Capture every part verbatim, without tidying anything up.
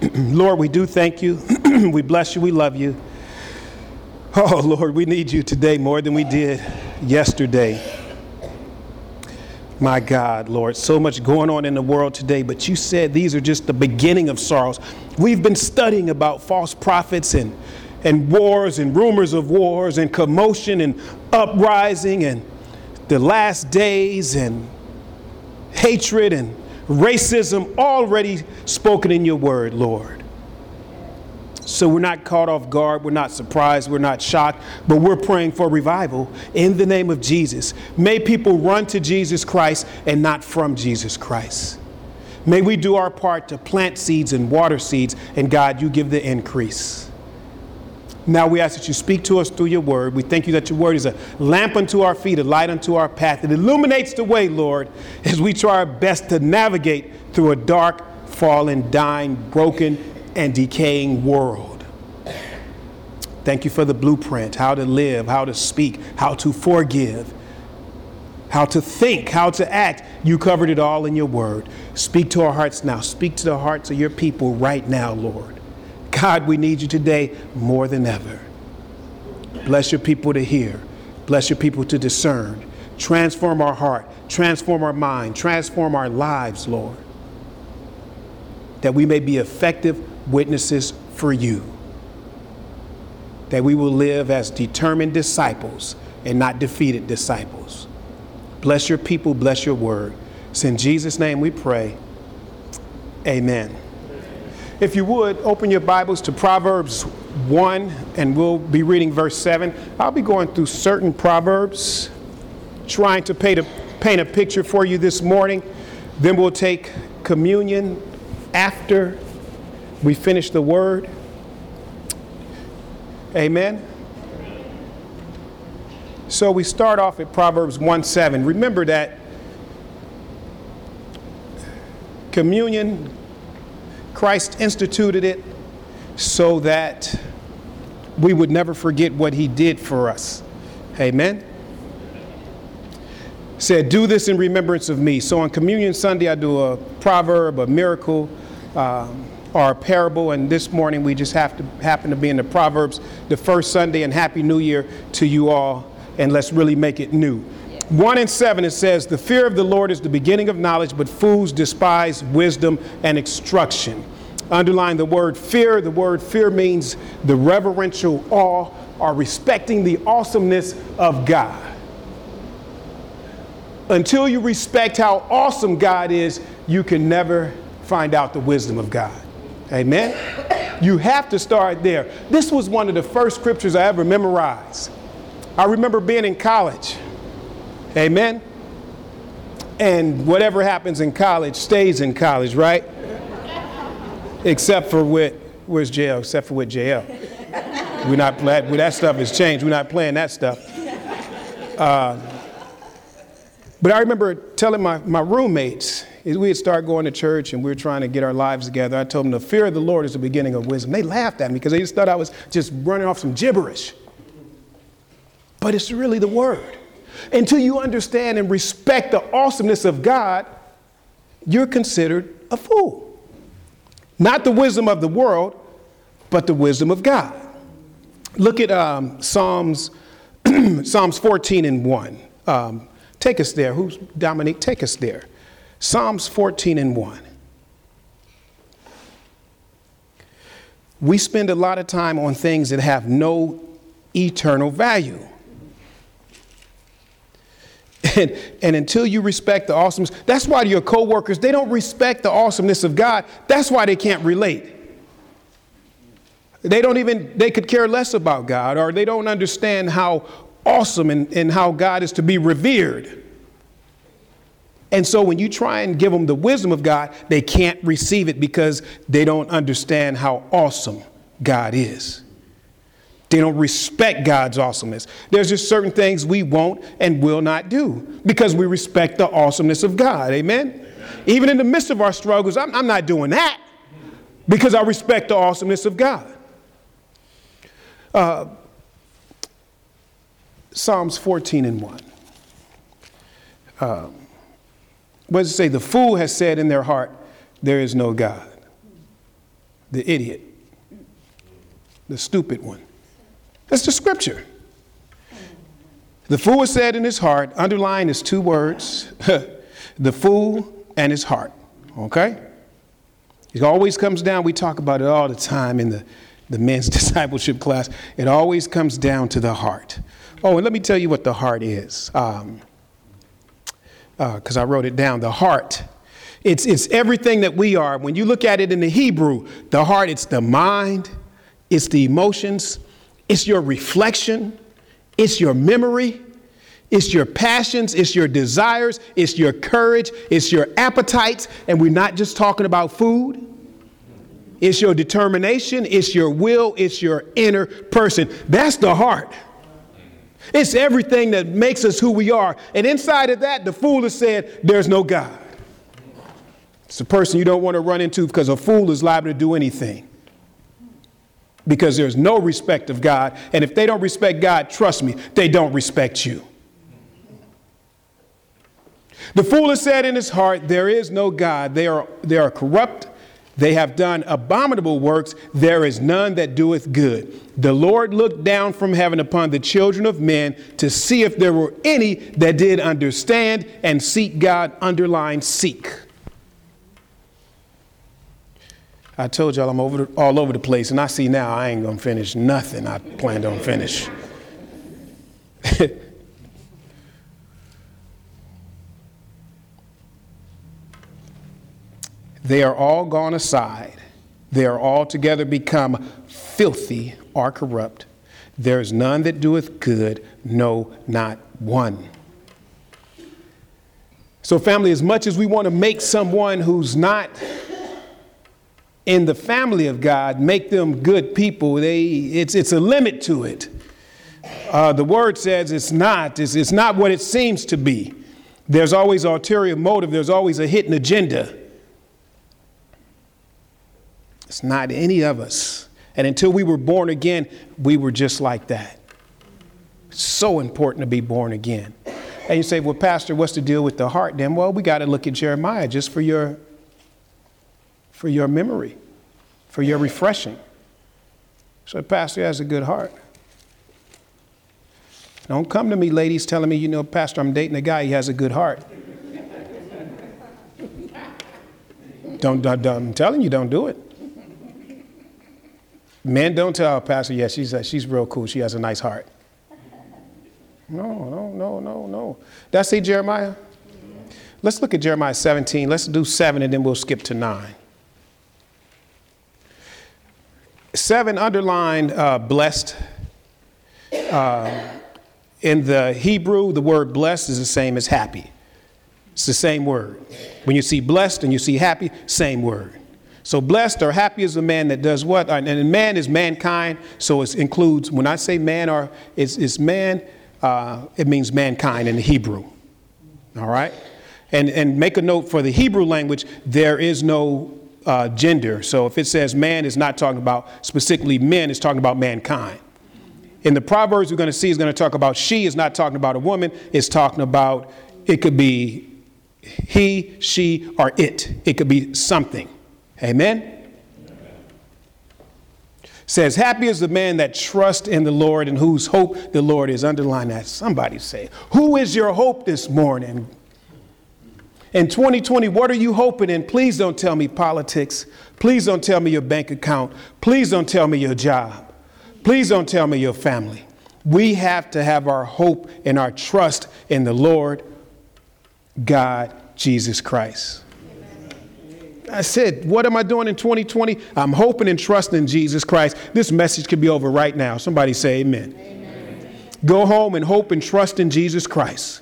Lord, we do thank you. We bless you. We love you. Oh, Lord, we need you today more than we did yesterday. My God, Lord, so much going on in the world today, but you said these are just the beginning of sorrows. We've been studying about false prophets and, and wars and rumors of wars and commotion and uprising and the last days and hatred and racism already spoken in your word, Lord. So we're not caught off guard. We're not surprised. We're not shocked, but we're praying for revival in the name of Jesus. May people run to Jesus Christ and not from Jesus Christ. May we do our part to plant seeds and water seeds, and God, you give the increase. Now we ask that you speak to us through your word. We thank you that your word is a lamp unto our feet, a light unto our path. It illuminates the way, Lord, as we try our best to navigate through a dark, fallen, dying, broken, and decaying world. Thank you for the blueprint, how to live, how to speak, how to forgive, how to think, how to act. You covered it all in your word. Speak to our hearts now. Speak to the hearts of your people right now, Lord. God, we need you today more than ever. Bless your people to hear. Bless your people to discern. Transform our heart. Transform our mind. Transform our lives, Lord. That we may be effective witnesses for you. That we will live as determined disciples and not defeated disciples. Bless your people. Bless your word. It's in Jesus' name we pray. Amen. If you would, open your Bibles to Proverbs one, and we'll be reading verse seven. I'll be going through certain Proverbs, trying to paint a, paint a picture for you this morning. Then we'll take communion after we finish the word. Amen. So we start off at Proverbs one seven. Remember that communion, Christ instituted it so that we would never forget what he did for us. Amen. Said, do this in remembrance of me. So on Communion Sunday, I do a proverb, a miracle, um, or a parable. And this morning, we just have to happen to be in the Proverbs, the first Sunday, and Happy New Year to you all. And let's really make it new. One and seven, it says, the fear of the Lord is the beginning of knowledge, but fools despise wisdom and instruction. Underline the word fear. The word fear means the reverential awe or respecting the awesomeness of God. Until you respect how awesome God is, you can never find out the wisdom of God. Amen. You have to start there. This was one of the first scriptures I ever memorized. I remember being in college. Amen. And whatever happens in college stays in college, right? Except for with, where's J L? Except for with J L. We're not, well, that stuff has changed. We're not playing that stuff. Uh, but I remember telling my, my roommates, as we had started going to church and we were trying to get our lives together, I told them the fear of the Lord is the beginning of wisdom. They laughed at me because they just thought I was just running off some gibberish. But it's really the word. Until you understand and respect the awesomeness of God, you're considered a fool. Not the wisdom of the world, but the wisdom of God. Look at um, Psalms, Psalms fourteen and one. Um, take us there. Who's Dominique? Take us there. Psalms fourteen and one. We spend a lot of time on things that have no eternal value. And, and until you respect the awesomeness, that's why your coworkers, they don't respect the awesomeness of God. That's why they can't relate. They don't even, they could care less about God, or they don't understand how awesome and, and how God is to be revered. And so when you try and give them the wisdom of God, they can't receive it because they don't understand how awesome God is. They don't respect God's awesomeness. There's just certain things we won't and will not do because we respect the awesomeness of God. Amen? Amen. Even in the midst of our struggles, I'm, I'm not doing that because I respect the awesomeness of God. Uh, Psalms fourteen and one. Uh, what does it say? The fool has said in their heart, there is no God. the idiot, the stupid one. That's the scripture. The fool said in his heart, underline is two words, the fool and his heart, okay? It always comes down, we talk about it all the time in the, the men's discipleship class. It always comes down to the heart. Oh, and let me tell you what the heart is, um, because uh, I wrote it down. The heart, it's, it's everything that we are. When you look at it in the Hebrew, the heart, it's the mind, it's the emotions, it's your reflection, it's your memory, it's your passions, it's your desires, it's your courage, it's your appetites. And we're not just talking about food. It's your determination, it's your will, it's your inner person. That's the heart. It's everything that makes us who we are. And inside of that, the fool has said, there's no God. It's a person you don't want to run into, because a fool is liable to do anything. Because there's no respect of God. And if they don't respect God, trust me, they don't respect you. The fool has said in his heart, there is no God. They are, they are corrupt. They have done abominable works. There is none that doeth good. The Lord looked down from heaven upon the children of men to see if there were any that did understand and seek God. Underline seek. I told y'all I'm over the, all over the place, and I see now I ain't going to finish nothing I planned on finish. They are all gone aside. They are altogether become filthy or corrupt. There is none that doeth good, no, not one. So family, as much as we want to make someone who's not in the family of God, make them good people, they it's it's a limit to it. Uh, the word says it's not. It's, it's not what it seems to be. There's always ulterior motive. There's always a hidden agenda. It's not any of us. And until we were born again, we were just like that. It's so important to be born again. And you say, well, Pastor, what's the deal with the heart then? Well, we got to look at Jeremiah just for your for your memory, for your refreshing. So Pastor has a good heart. Don't come to me, ladies, telling me, you know, Pastor, I'm dating a guy, he has a good heart. don't, don't, I'm telling you, don't do it. Men don't tell, Pastor, yeah, she's, uh, she's real cool. She has a nice heart. No, no, no, no, no. Did I say Jeremiah? Let's look at Jeremiah seventeen. Let's do seven, and then we'll skip to nine. Seven underlined uh, blessed. Uh, in the Hebrew, the word blessed is the same as happy. It's the same word. When you see blessed and you see happy, same word. So blessed or happy is the man that does what? And man is mankind. So it includes, when I say man or it's, it's man, uh, it means mankind in the Hebrew. All right. And, and make a note for the Hebrew language, there is no uh, gender. So if it says man, it's not talking about specifically men, it's talking about mankind. In the Proverbs, we're going to see is going to talk about she, is not talking about a woman. It's talking about, it could be he, she, or it. It could be something. Amen. Says, happy is the man that trusts in the Lord and whose hope the Lord is. Underline that. Somebody say, who is your hope this morning? In twenty twenty, what are you hoping in? Please don't tell me politics. Please don't tell me your bank account. Please don't tell me your job. Please don't tell me your family. We have to have our hope and our trust in the Lord God, Jesus Christ. I said, what am I doing in twenty twenty? I'm hoping and trusting in Jesus Christ. This message could be over right now. Somebody say amen. Amen. Go home and hope and trust in Jesus Christ.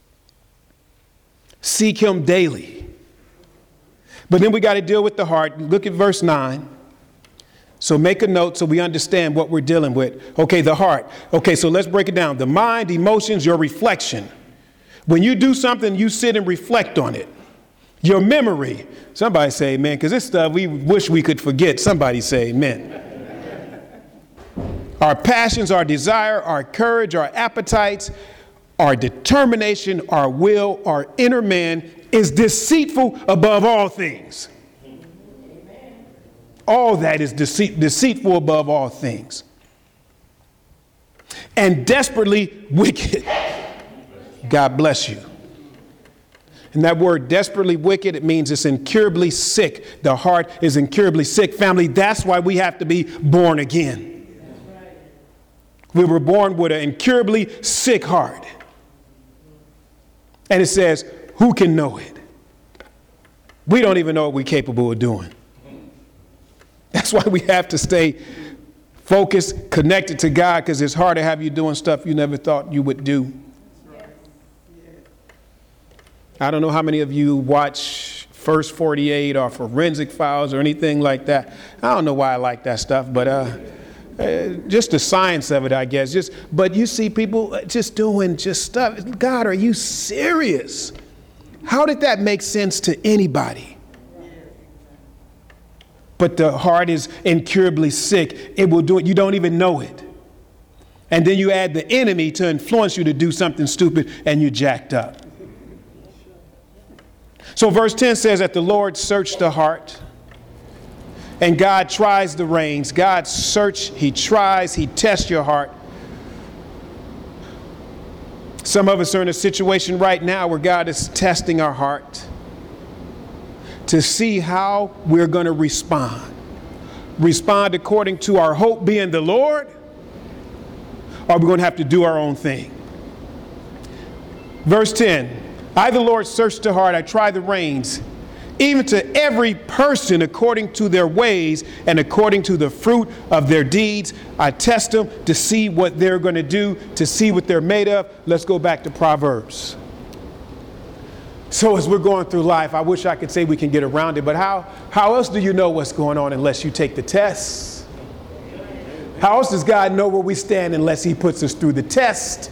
Seek him daily. But then we got to deal with the heart. Look at verse nine. So make a note so we understand what we're dealing with. Okay, the heart. Okay, so let's break it down. The mind, emotions, your reflection. When you do something, you sit and reflect on it. Your memory. Somebody say amen, because this stuff we wish we could forget. Somebody say amen. Our passions, our desire, our courage, our appetites, our determination, our will, our inner man is deceitful above all things. All that is deceit, deceitful above all things, and desperately wicked. God bless you. And that word desperately wicked, it means it's incurably sick. The heart is incurably sick. Family, that's why we have to be born again. We were born with an incurably sick heart. And it says, who can know it? We don't even know what we're capable of doing. That's why we have to stay focused, connected to God, because it's hard to have you doing stuff you never thought you would do. I don't know how many of you watch First forty-eight or Forensic Files or anything like that. I don't know why I like that stuff, but uh, uh, just the science of it, I guess. Just, but you see people just doing just stuff. God, are you serious? How did that make sense to anybody? But the heart is incurably sick. It will do it. You don't even know it. And then you add the enemy to influence you to do something stupid, and you're jacked up. So verse ten says that the Lord searched the heart, and God tries the reins. God search, he tries, he tests your heart. Some of us are in a situation right now where God is testing our heart to see how we're going to respond. Respond according to our hope being the Lord, or we're going to have to do our own thing. Verse ten, I, the Lord, search the heart, I try the reins, even to every person according to their ways and according to the fruit of their deeds. I test them to see what they're going to do, to see what they're made of. Let's go back to Proverbs. So as we're going through life, I wish I could say we can get around it, but how, how else do you know what's going on unless you take the tests? How else does God know where we stand unless he puts us through the test?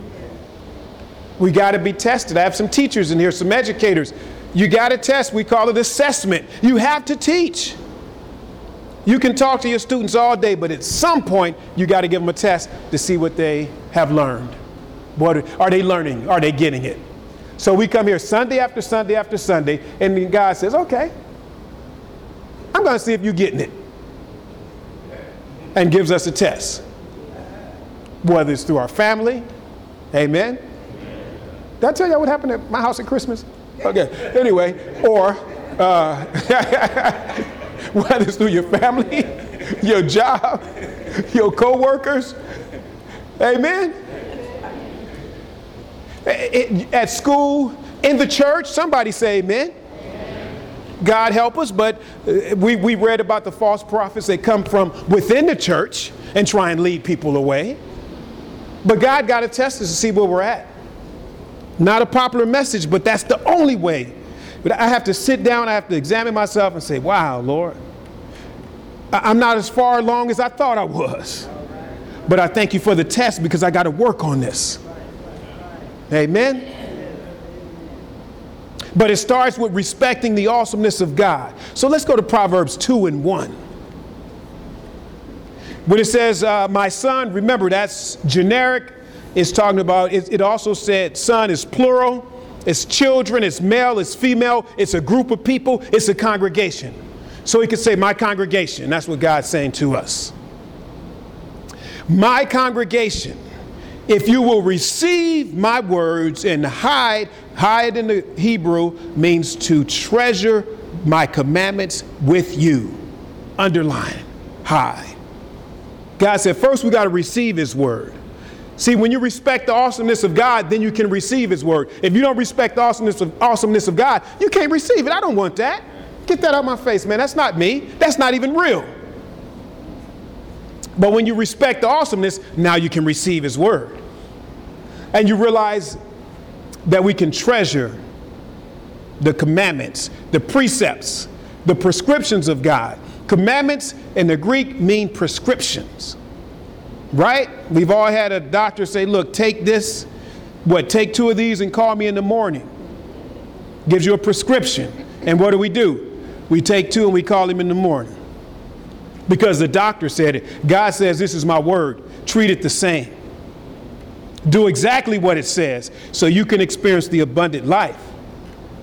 We got to be tested. I have some teachers in here, some educators. You got to test. We call it assessment. You have to teach. You can talk to your students all day, but at some point, you got to give them a test to see what they have learned. What are they learning? Are they getting it? So we come here Sunday after Sunday after Sunday, and then God says, okay, I'm going to see if you're getting it. And gives us a test. Whether it's through our family. Amen. Did I tell you what happened at my house at Christmas? Okay. Anyway, or uh, whether it's through your family, your job, your co-workers. Amen. It, at school, in the church, somebody say amen. God help us, but we, we read about the false prophets. They come from within the church and try and lead people away. But God got to test us to see where we're at. Not a popular message, but that's the only way. But I have to sit down, I have to examine myself and say, wow, Lord, I'm not as far along as I thought I was. But I thank you for the test because I got to work on this. Amen. But it starts with respecting the awesomeness of God. So let's go to Proverbs two and one. When it says, uh, my son, remember that's generic. It's talking about, it, it also said son is plural. It's children, it's male, it's female. It's a group of people. It's a congregation. So he could say my congregation. That's what God's saying to us. My congregation. If you will receive my words and hide, hide in the Hebrew means to treasure my commandments with you. Underline, hide. God said, first we got to receive his word. See, when you respect the awesomeness of God, then you can receive his word. If you don't respect the awesomeness of, awesomeness of God, you can't receive it. I don't want that. Get that out of my face, man. That's not me. That's not even real. But when you respect the awesomeness, now you can receive his word. And you realize that we can treasure the commandments, the precepts, the prescriptions of God. Commandments in the Greek mean prescriptions, right? We've all had a doctor say, look, take this, what, take two of these and call me in the morning. Gives you a prescription. And what do we do? We take two and we call him in the morning. Because the doctor said it. God says, this is my word. Treat it the same. Do exactly what it says so you can experience the abundant life.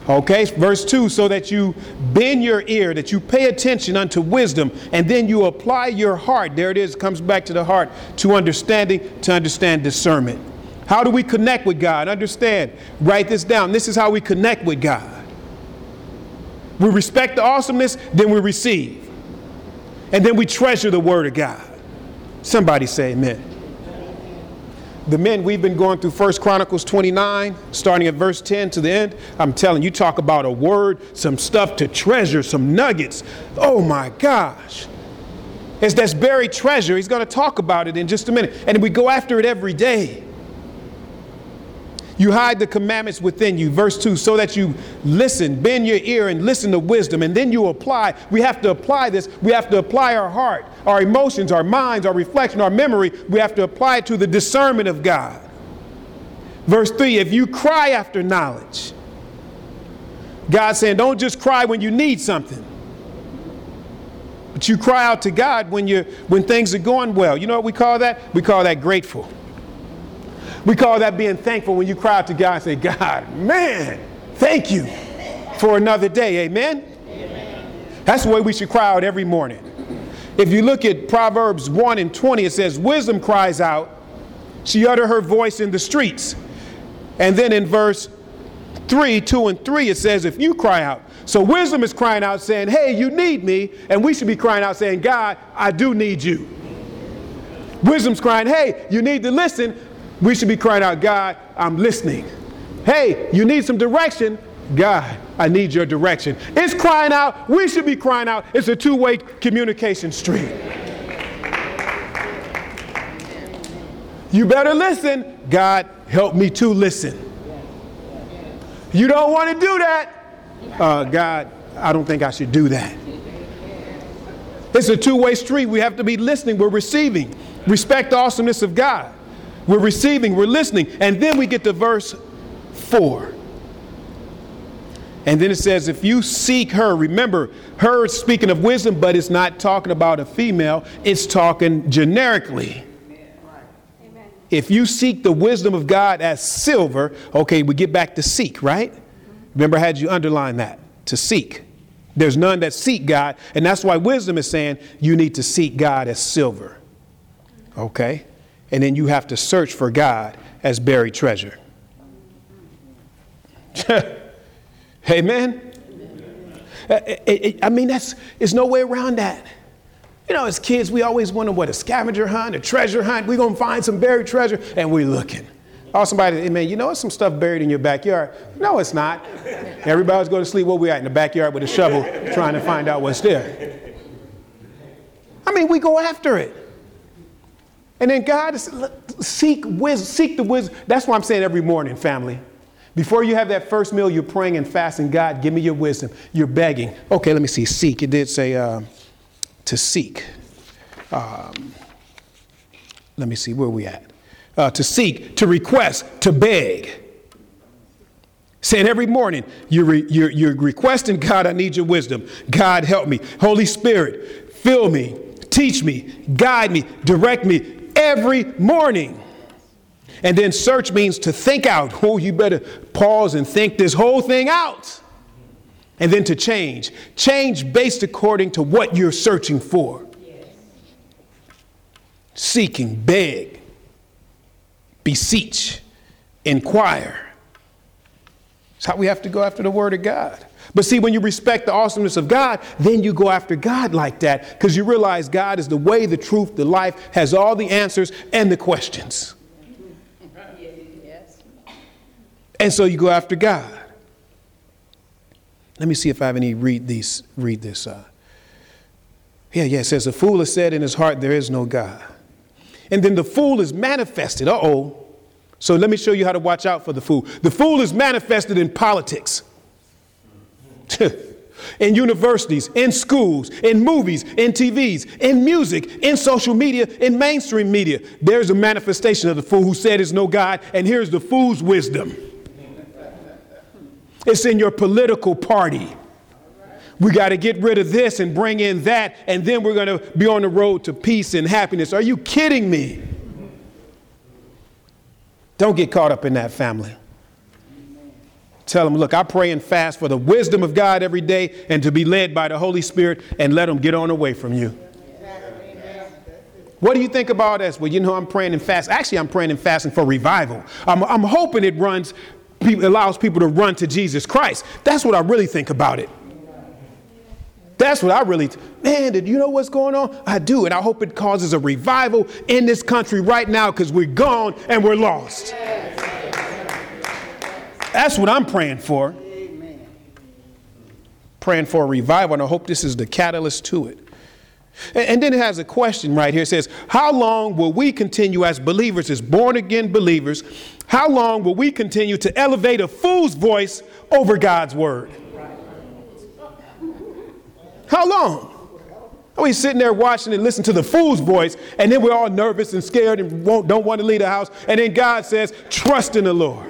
Okay, verse two, so that you bend your ear, that you pay attention unto wisdom, and then you apply your heart. There it is, comes back to the heart, to understanding, to understand discernment. How do we connect with God? Understand, write this down. This is how we connect with God. We respect the awesomeness, then we receive. And then we treasure the word of God. Somebody say amen. The men, we've been going through First Chronicles twenty-nine, starting at verse ten to the end. I'm telling you, talk about a word, some stuff to treasure, some nuggets. Oh my gosh. It's that's buried treasure. He's going to talk about it in just a minute. And we go after it every day. You hide the commandments within you. Verse two, so that you listen, bend your ear and listen to wisdom. And then you apply. We have to apply this. We have to apply our heart, our emotions, our minds, our reflection, our memory. We have to apply it to the discernment of God. Verse three, if you cry after knowledge, God saying, don't just cry when you need something, but you cry out to God when you when things are going well. You know what we call that? We call that grateful. We call that being thankful, when you cry out to God and say, God, man, thank you for another day. Amen? Amen. That's the way we should cry out every morning. If you look at Proverbs one and twenty, it says, wisdom cries out. She uttered her voice in the streets. And then in verse three, two and three, it says, if you cry out. So wisdom is crying out saying, hey, you need me. And we should be crying out saying, God, I do need you. Wisdom's crying, hey, you need to listen. We should be crying out, God, I'm listening. Hey, you need some direction. God, I need your direction. It's crying out. We should be crying out. It's a two-way communication street. You better listen. God, help me to listen. You don't want to do that. Uh, God, I don't think I should do that. It's a two-way street. We have to be listening. We're receiving. Respect the awesomeness of God. We're receiving, we're listening. And then we get to verse four. And then it says, if you seek her, remember, her is speaking of wisdom, but it's not talking about a female. It's talking generically. Amen. If you seek the wisdom of God as silver, okay, we get back to seek, right? Remember, I had you underline that, to seek. There's none that seek God. And that's why wisdom is saying you need to seek God as silver. Okay? And then you have to search for God as buried treasure. Amen. I mean, that's, there's no way around that. You know, as kids, we always wonder what a scavenger hunt, a treasure hunt. We're going to find some buried treasure, and we're looking. Oh, somebody, hey, man, you know, there's some stuff buried in your backyard. No, it's not. Everybody's going to sleep where we at, in the backyard with a shovel, trying to find out what's there. I mean, we go after it. And then God is, seek wisdom, seek the wisdom. That's why I'm saying every morning, family. Before you have that first meal, you're praying and fasting. God, give me your wisdom. You're begging. Okay, let me see. Seek. It did say uh, to seek. Um, let me see. Where are we at? Uh, to seek, to request, to beg. Saying every morning, you're, re, you're, you're requesting, God, I need your wisdom. God, help me. Holy Spirit, fill me, teach me, guide me, direct me. Every morning. And then search means to think out. Oh, you better pause and think this whole thing out. And then to change. Change based according to what you're searching for. Yes. Seeking, beg, beseech, inquire. That's how we have to go after the word of God. But see, when you respect the awesomeness of God, then you go after God like that, because you realize God is the way, the truth, the life, has all the answers and the questions. Yes. And so you go after God. Let me see if I have any read these, read this. Uh, yeah, yeah, it says, a fool has said in his heart, there is no God. And then the fool is manifested. Uh-oh. So let me show you how to watch out for the fool. The fool is manifested in politics. In universities, in schools, in movies, in T Vs, in music, in social media, in mainstream media. There's a manifestation of the fool who said there's no God, and here's the fool's wisdom. It's in your political party. We got to get rid of this and bring in that, and then we're going to be on the road to peace and happiness. Are you kidding me? Don't get caught up in that, family. Tell them, look, I pray and fast for the wisdom of God every day and to be led by the Holy Spirit, and let them get on away from you. What do you think about this? Well, you know, I'm praying and fasting. Actually, I'm praying and fasting for revival. I'm, I'm hoping it runs, allows people to run to Jesus Christ. That's what I really think about it. That's what I really, man, did you know what's going on? I do. And I hope it causes a revival in this country right now, because we're gone and we're lost. That's what I'm praying for. Praying for a revival. And I hope this is the catalyst to it. And then it has a question right here. It says, how long will we continue as believers, as born again believers? How long will we continue to elevate a fool's voice over God's word? How long? Are we sitting there watching and listening to the fool's voice, and then we're all nervous and scared and won't, don't want to leave the house. And then God says, trust in the Lord.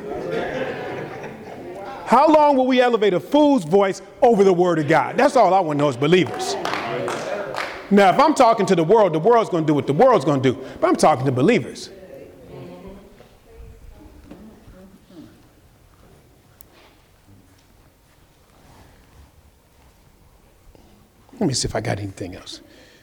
How long will we elevate a fool's voice over the word of God? That's all I want to know as believers. Now, if I'm talking to the world, the world's going to do what the world's going to do. But I'm talking to believers. Let me see if I got anything else.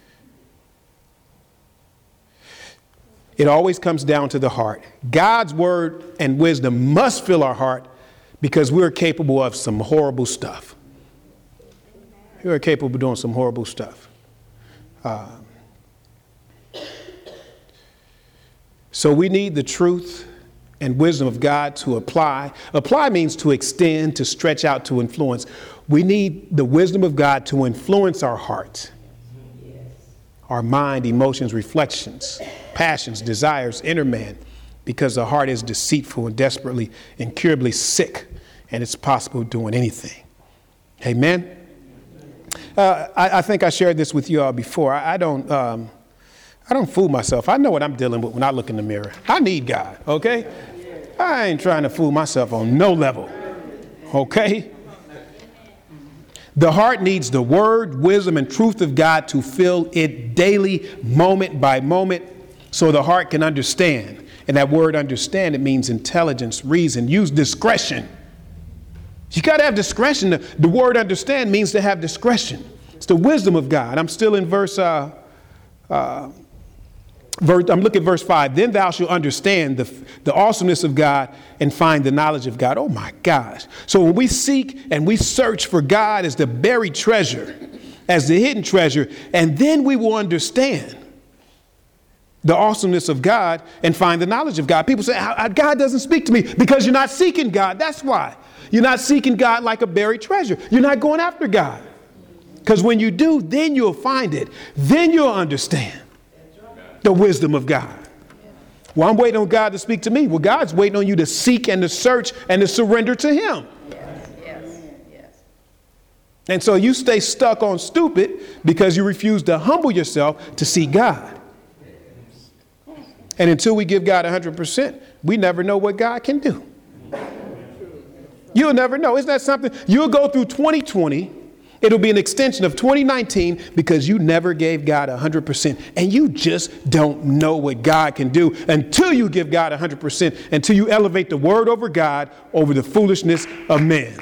It always comes down to the heart. God's word and wisdom must fill our heart, because we're capable of some horrible stuff. We're capable of doing some horrible stuff. Uh, so we need the truth and wisdom of God to apply. Apply means to extend, to stretch out, to influence. We need the wisdom of God to influence our heart, our mind, emotions, reflections, passions, desires, inner man, because the heart is deceitful and desperately, incurably sick, and it's possible doing anything. Amen. Uh, I, I think I shared this with you all before. I, I don't, um, I don't fool myself. I know what I'm dealing with when I look in the mirror. I need God. Okay, I ain't trying to fool myself on no level. Okay. The heart needs the word, wisdom, and truth of God to fill it daily, moment by moment, so the heart can understand. And that word understand, it means intelligence, reason, use discretion. You got to have discretion. The, the word understand means to have discretion. It's the wisdom of God. I'm still in verse, uh, uh, verse I'm looking at verse five. Then thou shalt understand the, the awesomeness of God and find the knowledge of God. Oh my gosh. So when we seek and we search for God as the buried treasure, as the hidden treasure, and then we will understand the awesomeness of God and find the knowledge of God. People say, God doesn't speak to me, because you're not seeking God. That's why. You're not seeking God like a buried treasure. You're not going after God. Because when you do, then you'll find it. Then you'll understand the wisdom of God. Well, I'm waiting on God to speak to me. Well, God's waiting on you to seek and to search and to surrender to him. Yes, yes, yes. And so you stay stuck on stupid because you refuse to humble yourself to see God. And until we give God one hundred percent, we never know what God can do. You'll never know. Isn't that something? You'll go through twenty twenty. It'll be an extension of twenty nineteen because you never gave God one hundred percent. And you just don't know what God can do until you give God one hundred percent, until you elevate the word over God over the foolishness of man.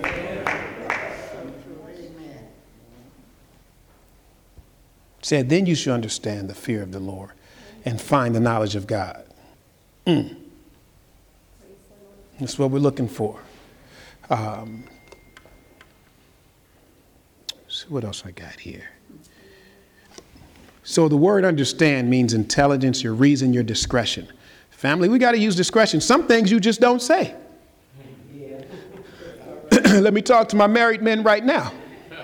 Said, then you should understand the fear of the Lord and find the knowledge of God. Mm. That's what we're looking for. Um, so what else I got here? So the word understand means intelligence, your reason, your discretion. Family, we got to use discretion. Some things you just don't say. Yeah. Let me talk to my married men right now.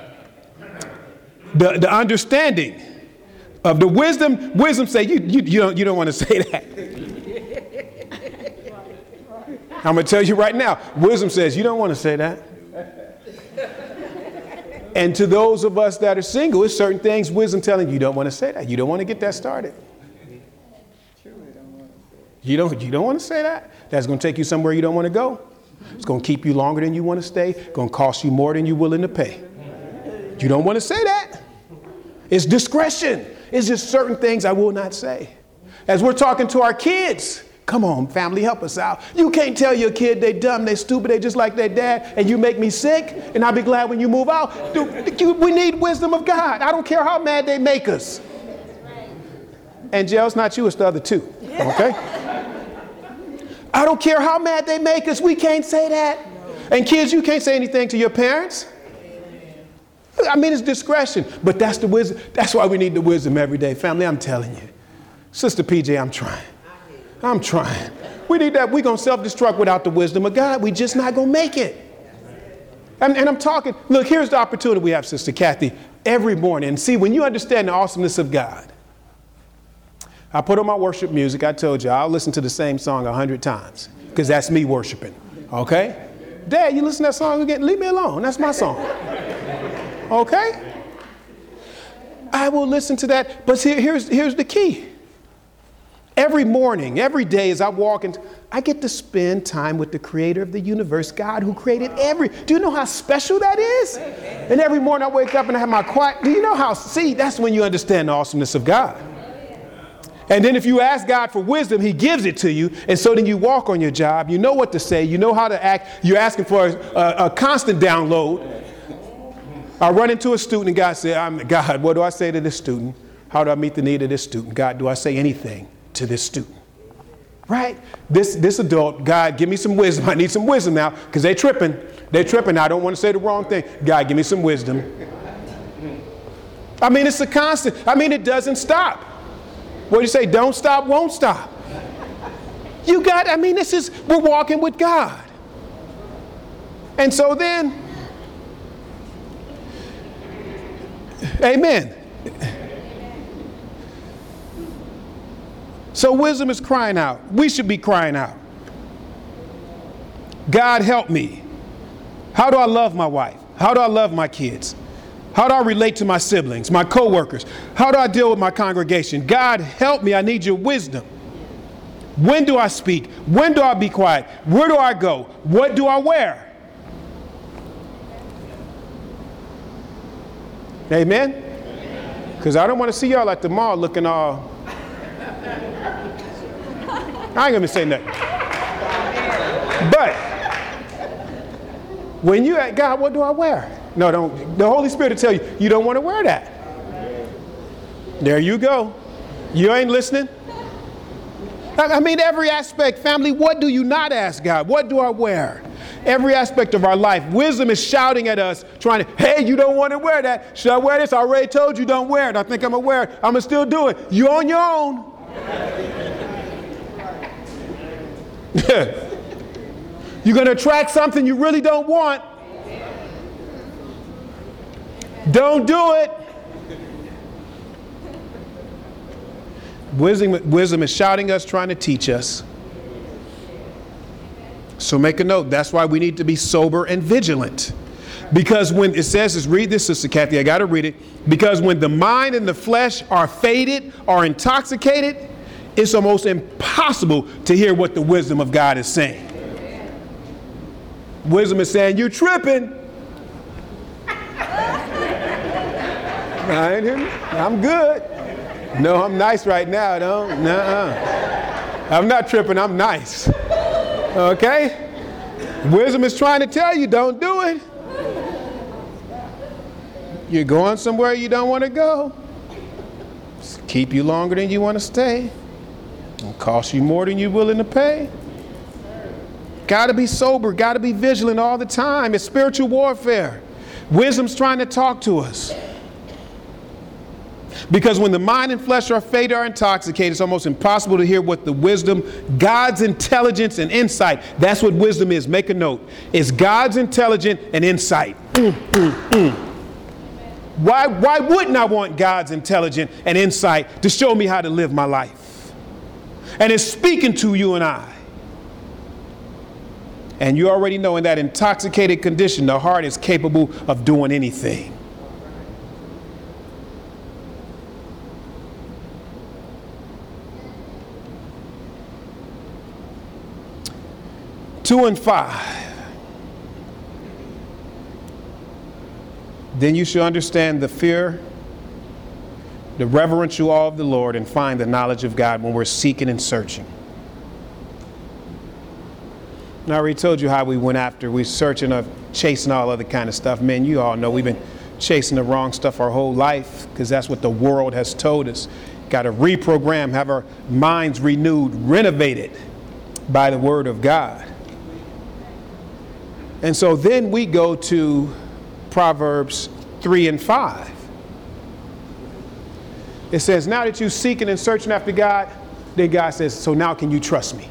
The, the understanding of the wisdom, wisdom say, you, you, you don't, you don't want to say that. I'm going to tell you right now, wisdom says, you don't want to say that. And to those of us that are single, it's certain things wisdom telling you, you don't want to say that. You don't want to get that started. You don't, you don't want to say that. That's going to take you somewhere you don't want to go. It's going to keep you longer than you want to stay. It's going to cost you more than you're willing to pay. You don't want to say that. It's discretion. It's just certain things I will not say. As we're talking to our kids, Come on, family, help us out. You can't tell your kid they dumb, they stupid, they just like their dad, and you make me sick, and I'll be glad when you move out. Dude, you, we need wisdom of God. I don't care how mad they make us. And Jill, it's not you, it's the other two, okay? I don't care how mad they make us. We can't say that. And kids, you can't say anything to your parents. I mean, it's discretion, but that's the wisdom. That's why we need the wisdom every day. Family, I'm telling you. Sister P J, I'm trying. I'm trying. We need that. We're going to self-destruct without the wisdom of God. We're just not going to make it. And, and I'm talking, look, here's the opportunity we have, Sister Kathy, every morning. And see, when you understand the awesomeness of God, I put on my worship music. I told you, I'll listen to the same song a hundred times because that's me worshiping. Okay? Dad, you listen to that song again? Leave me alone. That's my song. Okay? I will listen to that. But here, here's, here's the key. Every morning, every day as I walk in, I get to spend time with the creator of the universe, God who created every, do you know how special that is? And every morning I wake up and I have my quiet, do you know how, see, that's when you understand the awesomeness of God. And then if you ask God for wisdom, he gives it to you. And so then you walk on your job, you know what to say, you know how to act, you're asking for a, a, a constant download. I run into a student and God said, I'm, God, what do I say to this student? How do I meet the need of this student? God, do I say anything to this student? Right? This, this adult, God, give me some wisdom. I need some wisdom now because they're tripping. They're tripping. I don't want to say the wrong thing. God, give me some wisdom. I mean, it's a constant. I mean, it doesn't stop. What do you say? Don't stop, won't stop. You got, I mean, this is, we're walking with God. And so then, amen. So wisdom is crying out. We should be crying out. God, help me. How do I love my wife? How do I love my kids? How do I relate to my siblings, my coworkers? How do I deal with my congregation? God, help me. I need your wisdom. When do I speak? When do I be quiet? Where do I go? What do I wear? Amen? Because I don't want to see y'all at the mall looking all... I ain't going to say nothing. But when you ask God, what do I wear? No, don't. The Holy Spirit will tell you, you don't want to wear that. There you go. You ain't listening. I mean, every aspect, family, what do you not ask God? What do I wear? Every aspect of our life. Wisdom is shouting at us, trying to, hey, you don't want to wear that. Should I wear this? I already told you don't wear it. I think I'm going to wear it. I'm going to still do it. You on your own. You're going to attract something you really don't want. Don't do it. Wisdom, wisdom is shouting us, trying to teach us. So make a note. That's why we need to be sober and vigilant. Because when it says, this, read this, Sister Kathy, I got to read it. Because when the mind and the flesh are faded or intoxicated, it's almost impossible to hear what the wisdom of God is saying. Wisdom is saying, you're tripping. I ain't hear me. I'm good. No, I'm nice right now, though. Nuh-uh. I'm not tripping, I'm nice. Okay? Wisdom is trying to tell you, don't do it. You're going somewhere you don't want to go. It's keep you longer than you want to stay. It'll cost you more than you're willing to pay. Got to be sober, got to be vigilant all the time. It's spiritual warfare. Wisdom's trying to talk to us. Because when the mind and flesh are faded or intoxicated, it's almost impossible to hear what the wisdom, God's intelligence and insight, that's what wisdom is. Make a note. It's God's intelligence and insight. Mm, mm, mm. Why, why wouldn't I want God's intelligence and insight to show me how to live my life? And it's speaking to you and I. And you already know in that intoxicated condition, the heart is capable of doing anything. Two and five. Then you shall understand the fear, the reverential awe of the Lord, and find the knowledge of God when we're seeking and searching. I already told you how we went after, we searching of chasing all other kind of stuff. Man, you all know we've been chasing the wrong stuff our whole life because that's what the world has told us. Got to reprogram, have our minds renewed, renovated by the word of God. And so then we go to Proverbs three and five. It says, now that you're seeking and searching after God, then God says, so now can you trust me?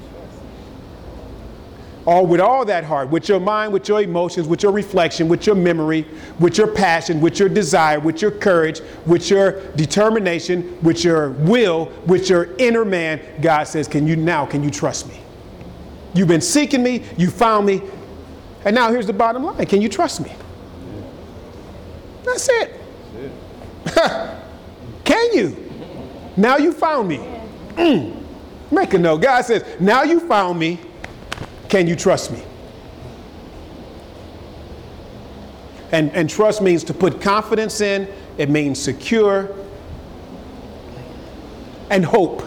Or with all that heart, with your mind, with your emotions, with your reflection, with your memory, with your passion, with your desire, with your courage, with your determination, with your will, with your inner man, God says, can you now, can you trust me? You've been seeking me, you found me, and now here's the bottom line. Can you trust me? That's it. That's it. Can you? Now you found me. Mm. Make a note. God says, now you found me. Can you trust me? And, and trust means to put confidence in. It means secure and hope.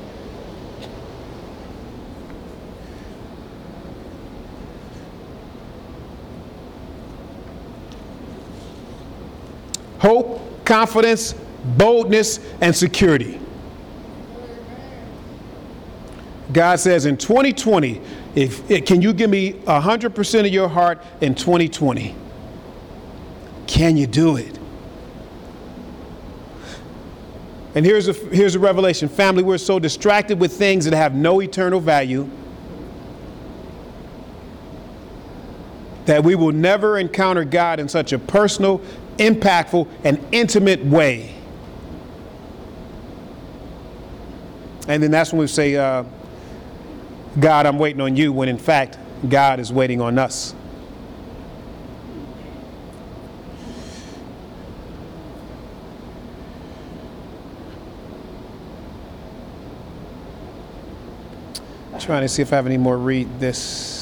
Hope, confidence, boldness, and security. God says in twenty twenty, if can you give me one hundred percent of your heart in twenty twenty? Can you do it? And here's a, here's a revelation. Family, we're so distracted with things that have no eternal value that we will never encounter God in such a personal, impactful, and intimate way. And then that's when we say, uh, God, I'm waiting on you, when in fact, God is waiting on us. I'm trying to see if I have any more read this.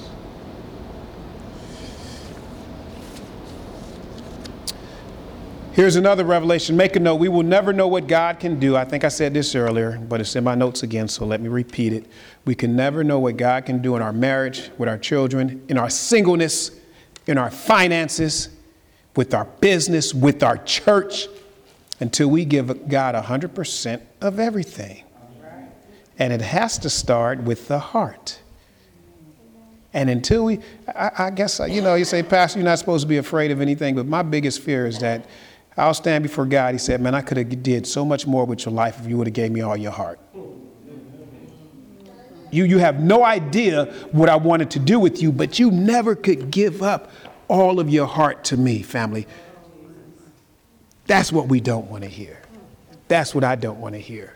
Here's another revelation. Make a note. We will never know what God can do. I think I said this earlier, but it's in my notes again, so let me repeat it. We can never know what God can do in our marriage, with our children, in our singleness, in our finances, with our business, with our church, until we give God one hundred percent of everything. And it has to start with the heart. And until we, I, I guess, you know, you say, Pastor, you're not supposed to be afraid of anything, but my biggest fear is that I'll stand before God. He said, man, I could have did so much more with your life if you would have gave me all your heart. You, you have no idea what I wanted to do with you, but you never could give up all of your heart to me, family. That's what we don't want to hear. That's what I don't want to hear.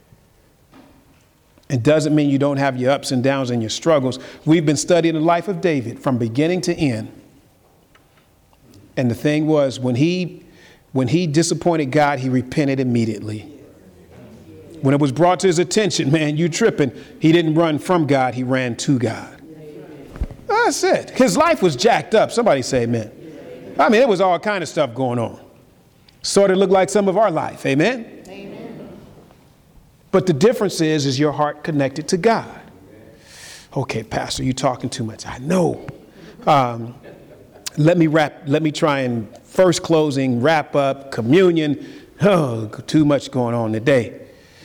It doesn't mean you don't have your ups and downs and your struggles. We've been studying the life of David from beginning to end. And the thing was, when he When he disappointed God, he repented immediately. When it was brought to his attention, man, you tripping, he didn't run from God, he ran to God. That's it. His life was jacked up. Somebody say amen. I mean, it was all kind of stuff going on. Sort of looked like some of our life. Amen? Amen. But the difference is, is your heart connected to God. Okay, Pastor, you're talking too much. I know. Um, let me wrap, let me try and first closing, wrap up, communion. Oh, too much going on today.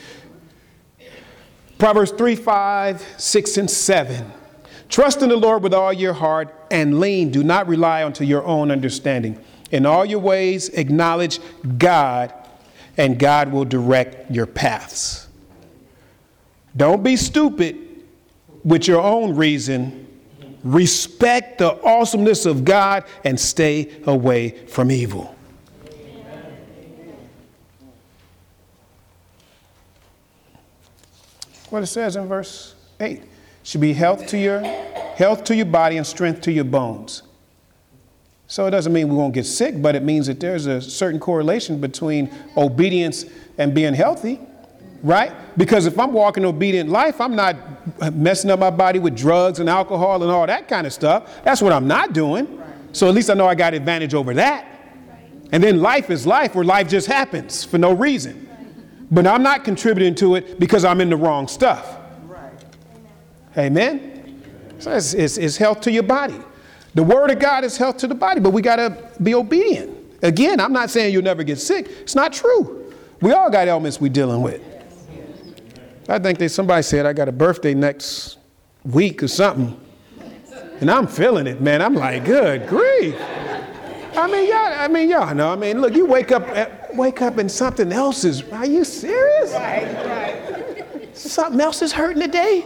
Proverbs three, five, six, and seven. Trust in the Lord with all your heart and lean. Do not rely onto your own understanding. In all your ways, acknowledge God, and God will direct your paths. Don't be stupid with your own reason. Respect the awesomeness of God and stay away from evil. What it says in verse eight should be health to your health to your body and strength to your bones. So it doesn't mean we won't get sick, but it means that there's a certain correlation between obedience and being healthy. Right? Because if I'm walking an obedient life, I'm not messing up my body with drugs and alcohol and all that kind of stuff. That's what I'm not doing. So at least I know I got advantage over that. And then life is life, where life just happens for no reason. But I'm not contributing to it because I'm in the wrong stuff. Amen? So it's, it's, it's health to your body. The word of God is health to the body, but we got to be obedient. Again, I'm not saying you'll never get sick. It's not true. We all got ailments we're dealing with. I think that somebody said I got a birthday next week or something. And I'm feeling it, man. I'm like, good grief. I mean, y'all, I mean, y'all know. I mean, look, you wake up, wake up and something else is, are you serious? Right, right. Something else is hurting today?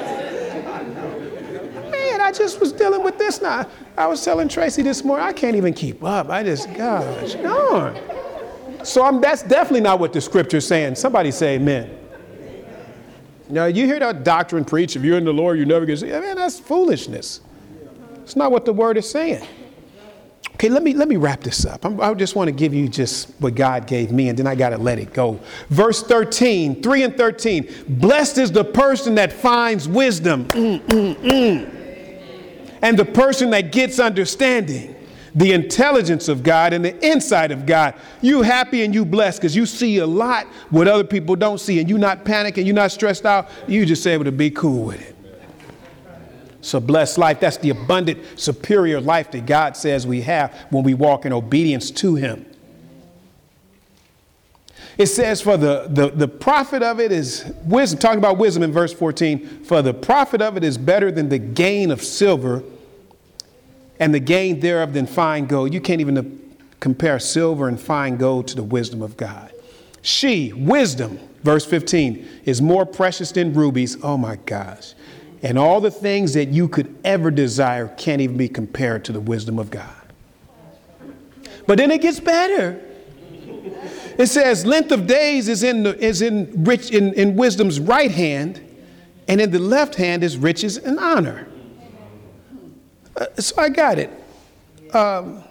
Man, I just was dealing with this now. I was telling Tracy this morning, I can't even keep up. I just, gosh, darn. So I'm, that's definitely not what the scripture's saying. Somebody say amen. Now, you hear that doctrine preach, if you're in the Lord, you never get sick. Man, that's foolishness. It's not what the word is saying. Okay, let me let me wrap this up. I'm, I just want to give you just what God gave me, and then I got to let it go. Verse thirteen, three and thirteen. Blessed is the person that finds wisdom, mm, mm, mm. and the person that gets understanding, the intelligence of God and the insight of God. You happy and you blessed because you see a lot what other people don't see, and you're not panicking, you're not stressed out. You just able to be cool with it. It's a blessed life. That's the abundant, superior life that God says we have when we walk in obedience to him. It says for the, the, the profit of it is wisdom. Talking about wisdom in verse fourteen. For the profit of it is better than the gain of silver, and the gain thereof than fine gold. You can't even compare silver and fine gold to the wisdom of God. She, wisdom, verse fifteen, is more precious than rubies. Oh my gosh. And all the things that you could ever desire can't even be compared to the wisdom of God. But then it gets better. It says length of days is in the, is in rich in, in wisdom's right hand, and in the left hand is riches and honor. Uh, so I got it. Um,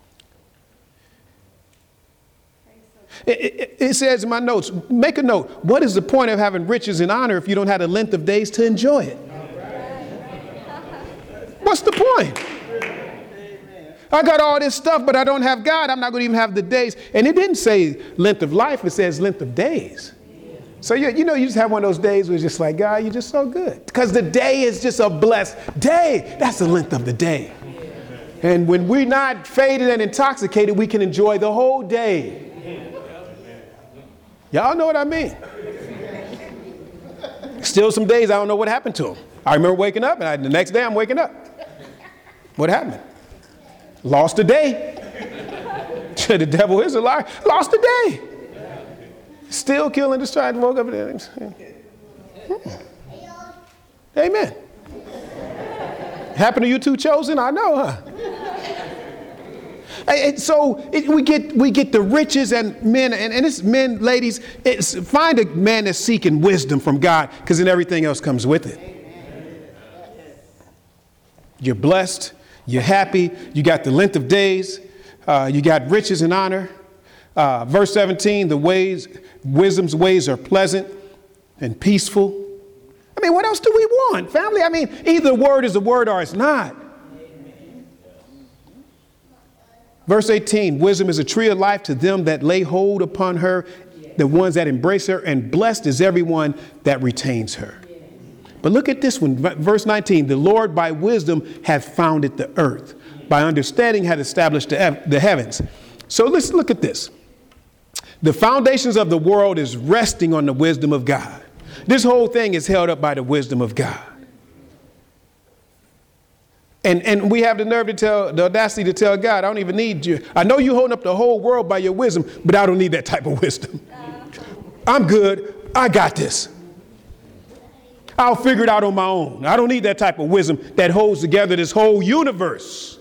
it, it. It says in my notes, make a note. What is the point of having riches and honor if you don't have the length of days to enjoy it? What's the point? I got all this stuff, but I don't have God. I'm not going to even have the days. And it didn't say length of life. It says length of days. So, you, you know, you just have one of those days where it's just like, God, you're just so good. Because the day is just a blessed day. That's the length of the day. And when we're not faded and intoxicated, we can enjoy the whole day. Y'all know what I mean? Still some days I don't know what happened to them. I remember waking up, and I, the next day I'm waking up. What happened? Lost a day. The devil is a liar. Lost a day. Still killing, destroying, woke up. Amen. Happened to you too, Chosen? I know, huh? And so it, we get we get the riches and men, and, and it's men, ladies, it's, find a man that's seeking wisdom from God, because then everything else comes with it. You're blessed. You're happy. You got the length of days. Uh, you got riches and honor. Uh, verse seventeen, the ways, wisdom's ways are pleasant and peaceful. I mean, what else do we want, family? I mean, either the word is a word or it's not. Verse eighteen, wisdom is a tree of life to them that lay hold upon her, the ones that embrace her, and blessed is everyone that retains her. But look at this one, verse nineteen, the Lord by wisdom hath founded the earth, by understanding hath established the, the heavens. So let's look at this. The foundations of the world is resting on the wisdom of God. This whole thing is held up by the wisdom of God. And, and we have the nerve to tell, the audacity to tell God, I don't even need you. I know you're holding up the whole world by your wisdom, but I don't need that type of wisdom. I'm good. I got this. I'll figure it out on my own. I don't need that type of wisdom that holds together this whole universe.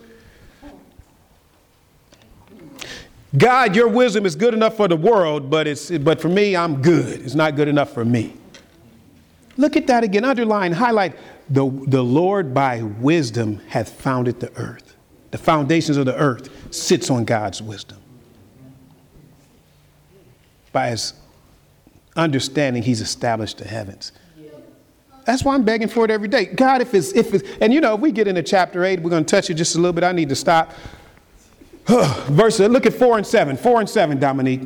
God, your wisdom is good enough for the world, but it's but for me, I'm good. It's not good enough for me. Look at that again. Underline, highlight. The, the Lord by wisdom hath founded the earth. The foundations of the earth sits on God's wisdom. By his understanding, he's established the heavens. That's why I'm begging for it every day. God, if it's, if it's, and you know, if we get into chapter eight, we're going to touch it just a little bit. I need to stop. Verse, look at four and seven. Four and seven, Dominique.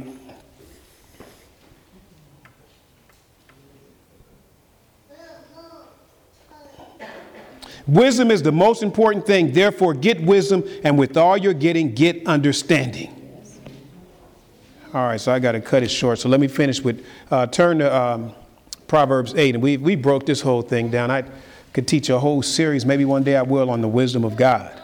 Wisdom is the most important thing. Therefore, get wisdom, and with all you're getting, get understanding. All right, so I got to cut it short. So let me finish with, uh, turn to um, Proverbs eight. And we, we broke this whole thing down. I could teach a whole series. Maybe one day I will on the wisdom of God.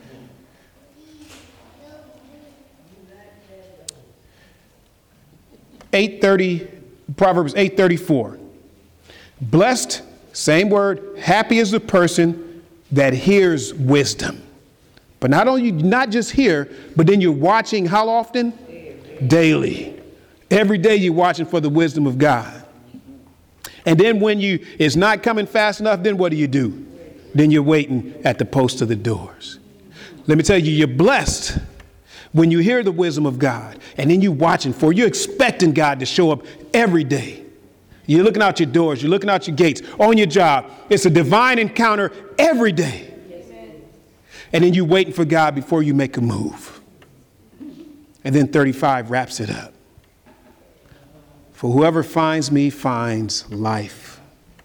eight thirty, Proverbs eight thirty-four. Blessed, same word, happy is the person that hears wisdom. But not only not just hear, but then you're watching how often? Daily. Daily. Every day you're watching for the wisdom of God. And then when you it's not coming fast enough, then what do you do? Then you're waiting at the post of the doors. Let me tell you, you're blessed when you hear the wisdom of God, and then you're watching for, you're expecting God to show up every day. You're looking out your doors, you're looking out your gates, on your job. It's a divine encounter every day. And then you're waiting for God before you make a move. And then thirty-five wraps it up. For whoever finds me finds life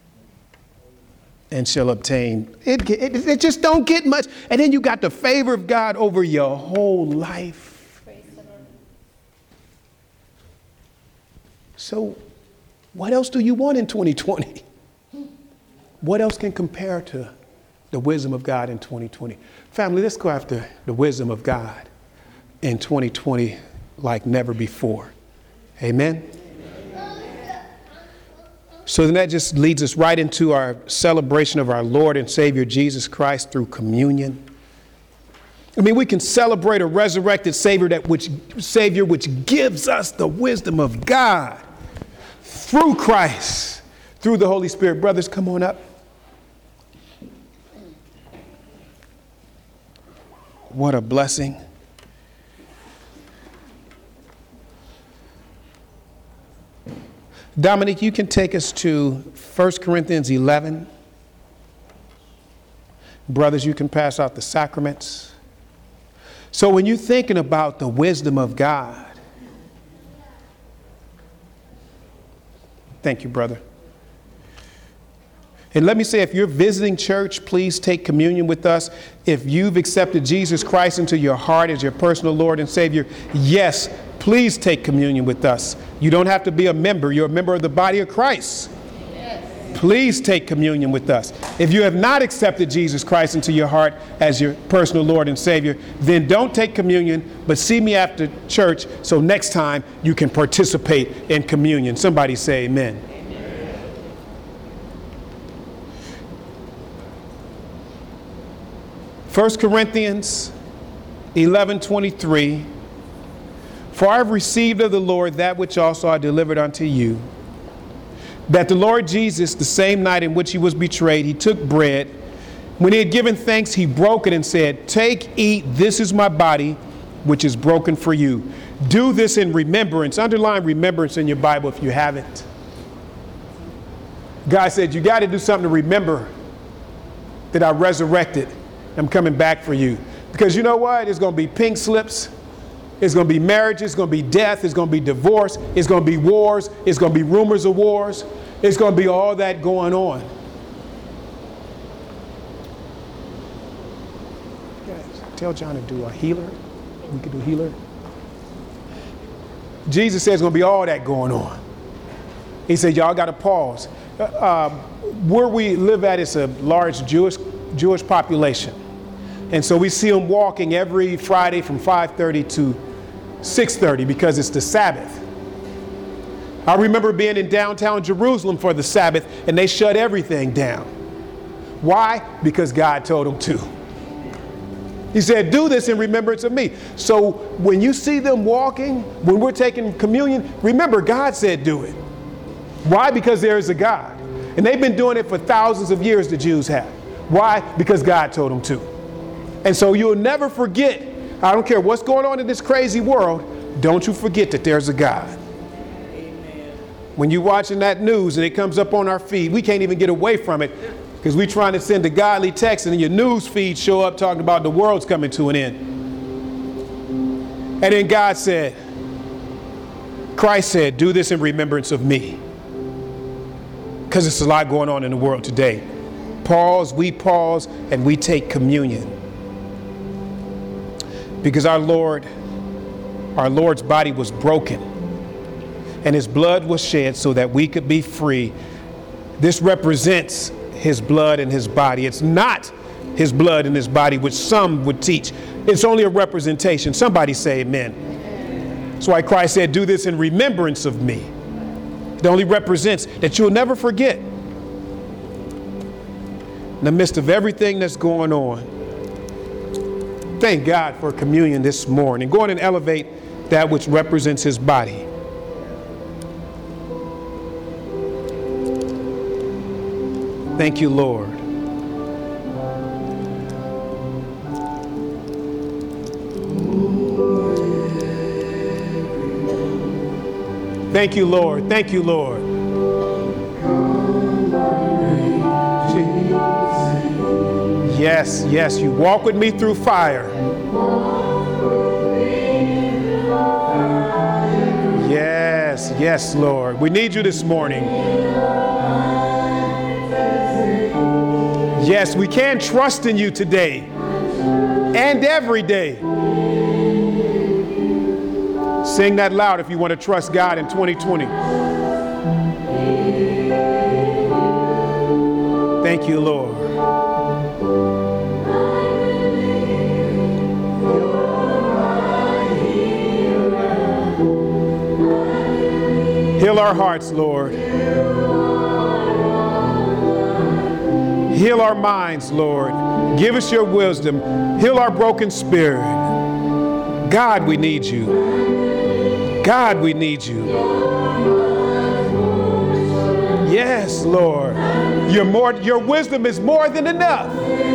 and shall obtain. It, it, it just don't get much. And then you got the favor of God over your whole life. So what else do you want in twenty twenty? What else can compare to the wisdom of God in twenty twenty? Family, let's go after the wisdom of God in twenty twenty like never before. Amen. So then that just leads us right into our celebration of our Lord and Savior Jesus Christ through communion. I mean, we can celebrate a resurrected Savior that which Savior which gives us the wisdom of God through Christ, through the Holy Spirit. Brothers, come on up. What a blessing. Dominic, you can take us to First Corinthians eleven. Brothers, you can pass out the sacraments. So when you're thinking about the wisdom of God, thank you, brother. And let me say, if you're visiting church, please take communion with us. If you've accepted Jesus Christ into your heart as your personal Lord and Savior, yes, please take communion with us. You don't have to be a member. You're a member of the body of Christ. Yes. Please take communion with us. If you have not accepted Jesus Christ into your heart as your personal Lord and Savior, then don't take communion, but see me after church so next time you can participate in communion. Somebody say amen. First Corinthians eleven twenty-three. For I have received of the Lord that which also I delivered unto you, that the Lord Jesus, the same night in which he was betrayed, he took bread. When he had given thanks, he broke it and said, take, eat, this is my body, which is broken for you. Do this in remembrance. Underline remembrance in your Bible if you haven't. God said, you got to do something to remember that I resurrected. I'm coming back for you. Because you know what? There's going to be pink slips. It's going to be marriages. It's going to be death. It's going to be divorce. It's going to be wars. It's going to be rumors of wars. It's going to be all that going on. Yeah, tell John to do a healer. We could do healer. Jesus says it's going to be all that going on. He said, y'all got to pause. Uh, where we live at is a large Jewish Jewish population. And so we see them walking every Friday from five thirty to six thirty because it's the Sabbath. I remember being in downtown Jerusalem for the Sabbath and they shut everything down. Why? Because God told them to. He said, do this in remembrance of me. So when you see them walking, when we're taking communion, remember God said do it. Why? Because there is a God. And they've been doing it for thousands of years, the Jews have. Why? Because God told them to. And so you'll never forget, I don't care what's going on in this crazy world, don't you forget that there's a God. Amen. When you're watching that news and it comes up on our feed, we can't even get away from it because we're trying to send a godly text and your news feed show up talking about the world's coming to an end. And then God said, Christ said, do this in remembrance of me. Because there's a lot going on in the world today. pause, we pause, and we take communion. Because our Lord, our Lord's body was broken and his blood was shed so that we could be free. This represents his blood and his body. It's not his blood and his body, which some would teach. It's only a representation. Somebody say amen. That's why Christ said, do this in remembrance of me. It only represents that you'll never forget. In the midst of everything that's going on, thank God for communion this morning. Go on and elevate that which represents his body. Thank you, Lord. Thank you, Lord. Thank you, Lord. Yes, yes, you walk with me through fire. Yes, yes, Lord. We need you this morning. Yes, we can trust in you today and every day. Sing that loud if you want to trust God in twenty twenty. Thank you, Lord. Heal our hearts, Lord. Heal our minds, Lord. Give us your wisdom. Heal our broken spirit. God, we need you. God, we need you. Yes, Lord. Your more, your wisdom is more than enough.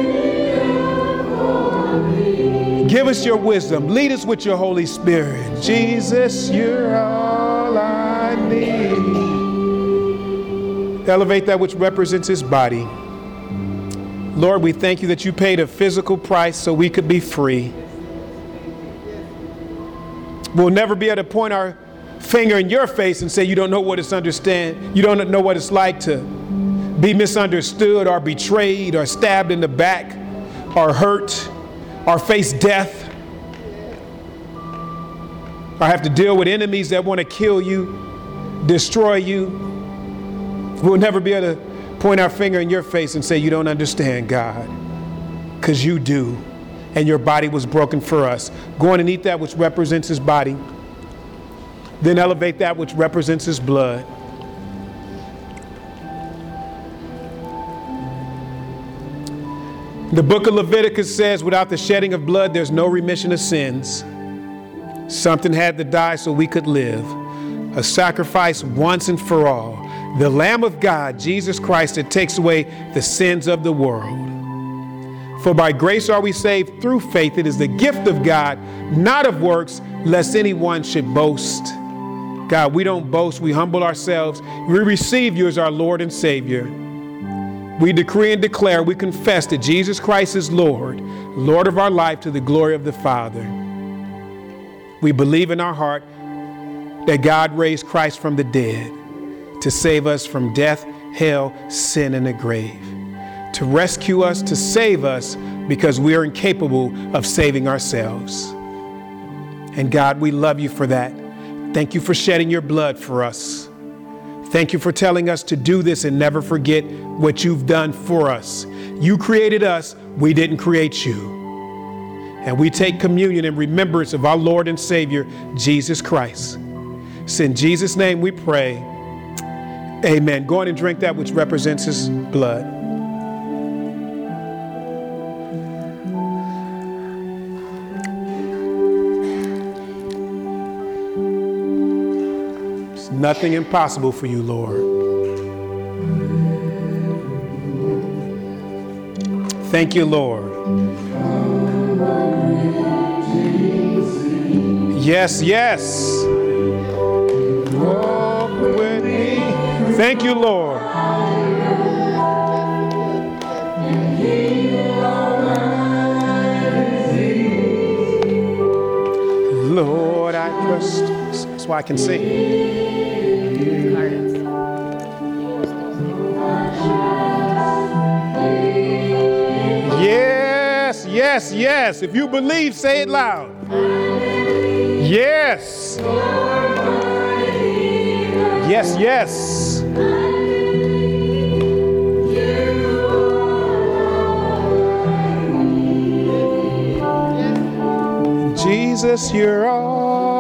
Give us your wisdom. Lead us with your Holy Spirit. Jesus, you're all I need. Elevate that which represents his body. Lord, we thank you that you paid a physical price so we could be free. We'll never be able to point our finger in your face and say you don't know what it's understand. You don't know what it's like to be misunderstood or betrayed or stabbed in the back or hurt or face death or have to deal with enemies that want to kill you, destroy you. We'll never be able to point our finger in your face and say you don't understand, God, because you do. And your body was broken for us. Go on and eat that which represents his body. Then elevate that which represents his blood. The book of Leviticus says, without the shedding of blood, there's no remission of sins. Something had to die so we could live. A sacrifice once and for all. The Lamb of God, Jesus Christ, that takes away the sins of the world. For by grace are we saved through faith. It is the gift of God, not of works, lest anyone should boast. God, we don't boast. We humble ourselves. We receive you as our Lord and Savior. We decree and declare, we confess that Jesus Christ is Lord, Lord of our life, to the glory of the Father. We believe in our heart that God raised Christ from the dead to save us from death, hell, sin, and the grave. To rescue us, to save us, because we are incapable of saving ourselves. And God, we love you for that. Thank you for shedding your blood for us. Thank you for telling us to do this and never forget what you've done for us. You created us, we didn't create you. And we take communion in remembrance of our Lord and Savior, Jesus Christ. It's in Jesus' name we pray. Amen. Go on and drink that which represents his blood. There's nothing impossible for you, Lord. Thank you, Lord. Yes, yes. Walk with me. Thank you, Lord. Lord, I trust. That's why I can sing. Yes, yes. If you believe, say it loud. Yes. Yes, yes. Jesus, you're all